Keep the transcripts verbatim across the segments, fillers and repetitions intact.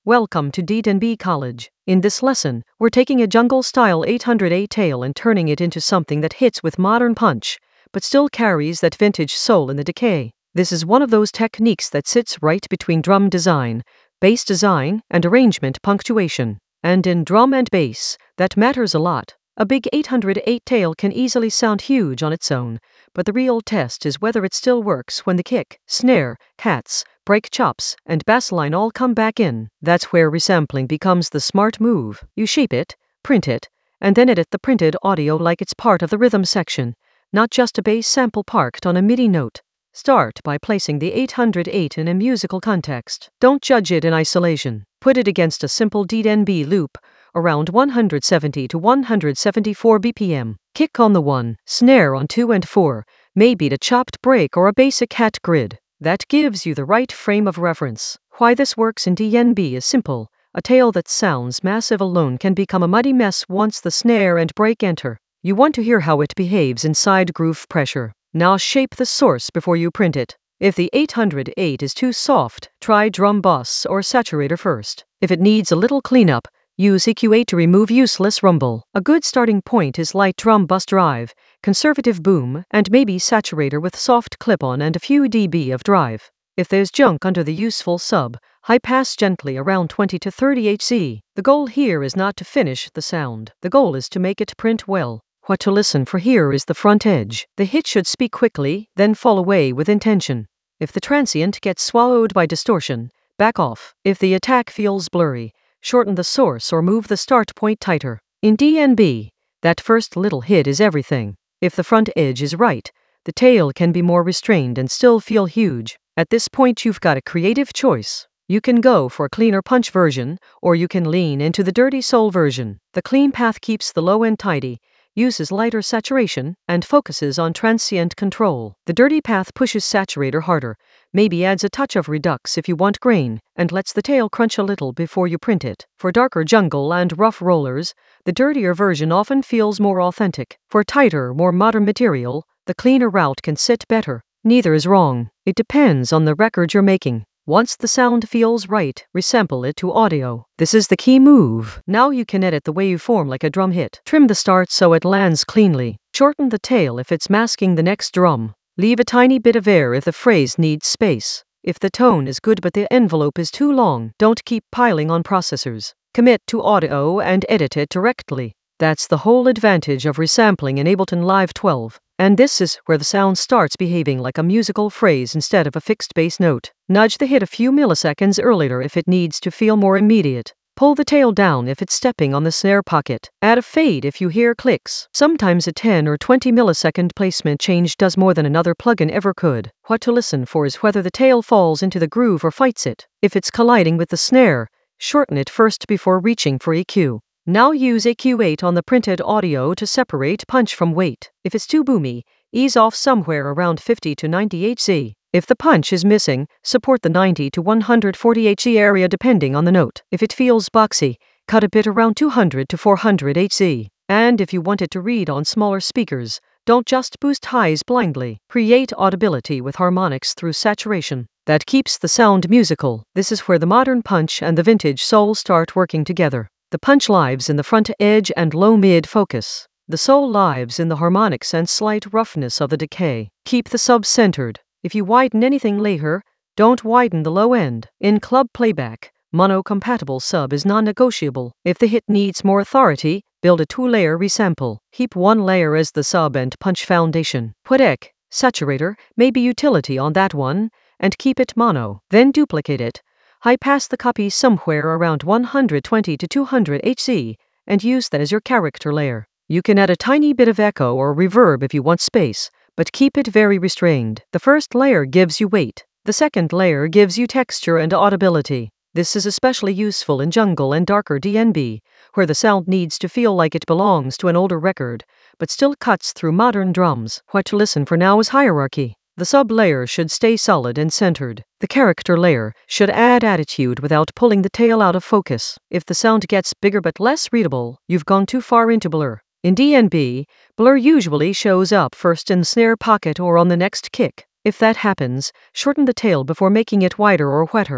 Welcome to D N B College. In this lesson, we're taking a jungle-style eight hundred eight tail and turning it into something that hits with modern punch, but still carries that vintage soul in the decay. This is one of those techniques that sits right between drum design, bass design, and arrangement punctuation. And in drum and bass, that matters a lot. A big eight hundred eight tail can easily sound huge on its own, but the real test is whether it still works when the kick, snare, cats, break chops, and bass line all come back in. That's where resampling becomes the smart move. You shape it, print it, and then edit the printed audio like it's part of the rhythm section, not just a bass sample parked on a MIDI note. Start by placing the eight hundred eight in a musical context. Don't judge it in isolation. Put it against a simple D N B loop, around one hundred seventy to one hundred seventy-four B P M. Kick on the one, snare on two and four, maybe a chopped break or a basic hat grid. That gives you the right frame of reference. Why this works in D N B is simple. A tail that sounds massive alone can become a muddy mess once the snare and break enter. You want to hear how it behaves inside groove pressure. Now shape the source before you print it. If the eight hundred eight is too soft, try drum bus or saturator first. If it needs a little cleanup, use E Q eight to remove useless rumble. A good starting point is light drum bus drive, conservative boom, and maybe saturator with soft clip-on and a few dB of drive. If there's junk under the useful sub, high pass gently around twenty to thirty hertz. The goal here is not to finish the sound. The goal is to make it print well. What to listen for here is the front edge. The hit should speak quickly, then fall away with intention. If the transient gets swallowed by distortion, back off. If the attack feels blurry, shorten the source or move the start point tighter. In D N B, that first little hit is everything. If the front edge is right, the tail can be more restrained and still feel huge. At this point you've got a creative choice. You can go for a cleaner punch version, or you can lean into the dirty soul version. The clean path keeps the low end tidy, uses lighter saturation, and focuses on transient control. The dirty path pushes saturator harder, maybe adds a touch of redux if you want grain, and lets the tail crunch a little before you print it. For darker jungle and rough rollers, the dirtier version often feels more authentic. For tighter, more modern material, the cleaner route can sit better. Neither is wrong. It depends on the record you're making. Once the sound feels right, resample it to audio. This is the key move. Now you can edit the way you form like a drum hit. Trim the start so it lands cleanly. Shorten the tail if it's masking the next drum. Leave a tiny bit of air if the phrase needs space. If the tone is good but the envelope is too long, don't keep piling on processors. Commit to audio and edit it directly. That's the whole advantage of resampling in Ableton Live twelve. And this is where the sound starts behaving like a musical phrase instead of a fixed bass note. Nudge the hit a few milliseconds earlier if it needs to feel more immediate. Pull the tail down if it's stepping on the snare pocket. Add a fade if you hear clicks. Sometimes a ten or twenty millisecond placement change does more than another plugin ever could. What to listen for is whether the tail falls into the groove or fights it. If it's colliding with the snare, shorten it first before reaching for E Q. Now use E Q eight on the printed audio to separate punch from weight. If it's too boomy, ease off somewhere around fifty to ninety hertz. If the punch is missing, support the ninety to one hundred forty hertz area depending on the note. If it feels boxy, cut a bit around two hundred to four hundred hertz. And if you want it to read on smaller speakers, don't just boost highs blindly. Create audibility with harmonics through saturation. That keeps the sound musical. This is where the modern punch and the vintage soul start working together. The punch lives in the front edge and low-mid focus. The soul lives in the harmonics and slight roughness of the decay. Keep the sub centered. If you widen anything later, don't widen the low end. In club playback, mono-compatible sub is non-negotiable. If the hit needs more authority, build a two-layer resample. Keep one layer as the sub and punch foundation. Put E Q, saturator, maybe utility on that one, and keep it mono. Then duplicate it. High pass the copy somewhere around one hundred twenty to two hundred hertz, and use that as your character layer. You can add a tiny bit of echo or reverb if you want space, but keep it very restrained. The first layer gives you weight. The second layer gives you texture and audibility. This is especially useful in jungle and darker D N B, where the sound needs to feel like it belongs to an older record, but still cuts through modern drums. What to listen for now is hierarchy. The sub-layer should stay solid and centered. The character layer should add attitude without pulling the tail out of focus. If the sound gets bigger but less readable, you've gone too far into blur. In D N B, blur usually shows up first in the snare pocket or on the next kick. If that happens, shorten the tail before making it wider or wetter.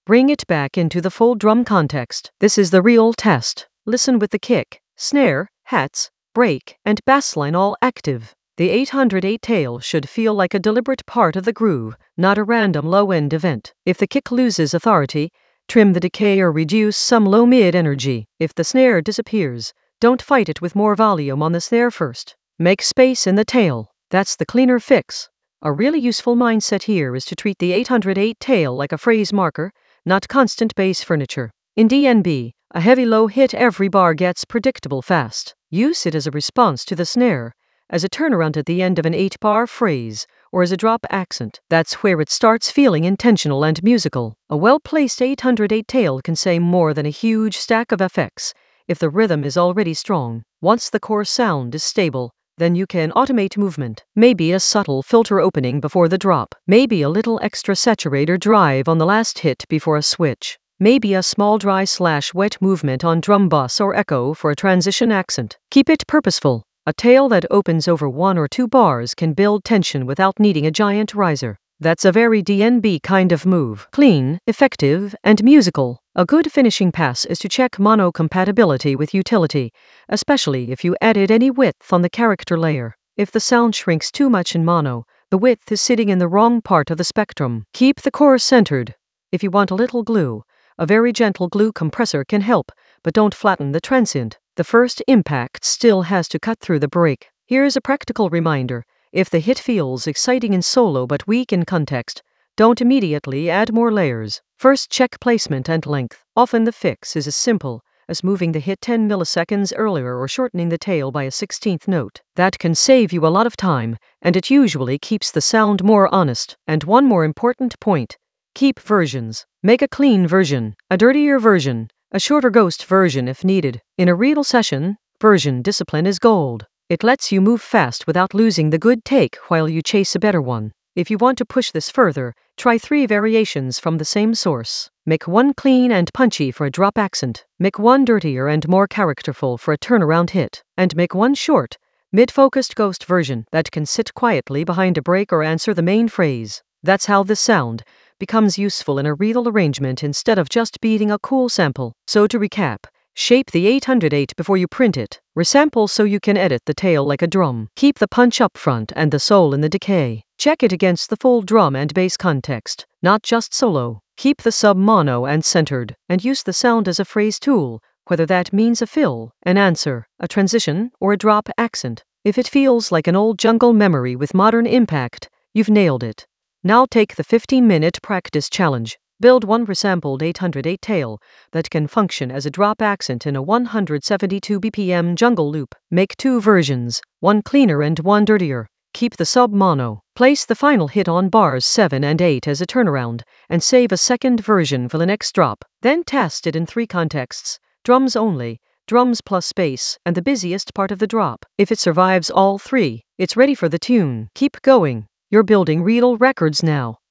Bring it back into the full drum context. This is the real test. Listen with the kick, snare, hats, break, and bassline all active. The eight oh eight tail should feel like a deliberate part of the groove, not a random low-end event. If the kick loses authority, trim the decay or reduce some low-mid energy. If the snare disappears, don't fight it with more volume on the snare first. Make space in the tail. That's the cleaner fix. A really useful mindset here is to treat the eight oh eight tail like a phrase marker, not constant bass furniture. In D N B, a heavy low hit every bar gets predictable fast. Use it as a response to the snare, as a turnaround at the end of an eight-bar phrase, or as a drop accent. That's where it starts feeling intentional and musical. A well-placed eight oh eight tail can say more than a huge stack of effects if the rhythm is already strong. Once the core sound is stable, then you can automate movement. Maybe a subtle filter opening before the drop. Maybe a little extra saturator drive on the last hit before a switch. Maybe a small dry slash wet movement on drum bus or echo for a transition accent. Keep it purposeful. A tail that opens over one or two bars can build tension without needing a giant riser. That's a very D N B kind of move. Clean, effective, and musical. A good finishing pass is to check mono compatibility with utility, especially if you added any width on the character layer. If the sound shrinks too much in mono, the width is sitting in the wrong part of the spectrum. Keep the core centered. If you want a little glue, a very gentle glue compressor can help, but don't flatten the transient. The first impact still has to cut through the break. Here's a practical reminder. If the hit feels exciting in solo but weak in context, don't immediately add more layers. First check placement and length. Often the fix is as simple as moving the hit ten milliseconds earlier or shortening the tail by a sixteenth note. That can save you a lot of time, and it usually keeps the sound more honest. And one more important point. Keep versions. Make a clean version, a dirtier version, a shorter ghost version if needed. In a real session, version discipline is gold. It lets you move fast without losing the good take while you chase a better one. If you want to push this further, try three variations from the same source. Make one clean and punchy for a drop accent. Make one dirtier and more characterful for a turnaround hit. And make one short, mid-focused ghost version that can sit quietly behind a break or answer the main phrase. That's how the sound becomes useful in a real arrangement instead of just beating a cool sample. So to recap, shape the eight oh eight before you print it. Resample so you can edit the tail like a drum. Keep the punch up front and the soul in the decay. Check it against the full drum and bass context, not just solo. Keep the sub mono and centered, and use the sound as a phrase tool, whether that means a fill, an answer, a transition, or a drop accent. If it feels like an old jungle memory with modern impact, you've nailed it. Now take the fifteen minute practice challenge. Build one resampled eight oh eight tail that can function as a drop accent in a one hundred seventy-two B P M jungle loop. Make two versions, one cleaner and one dirtier. Keep the sub mono. Place the final hit on bars seven and eight as a turnaround, and save a second version for the next drop. Then test it in three contexts: drums only, drums plus bass, and the busiest part of the drop. If it survives all three, it's ready for the tune. Keep going. You're building real records now.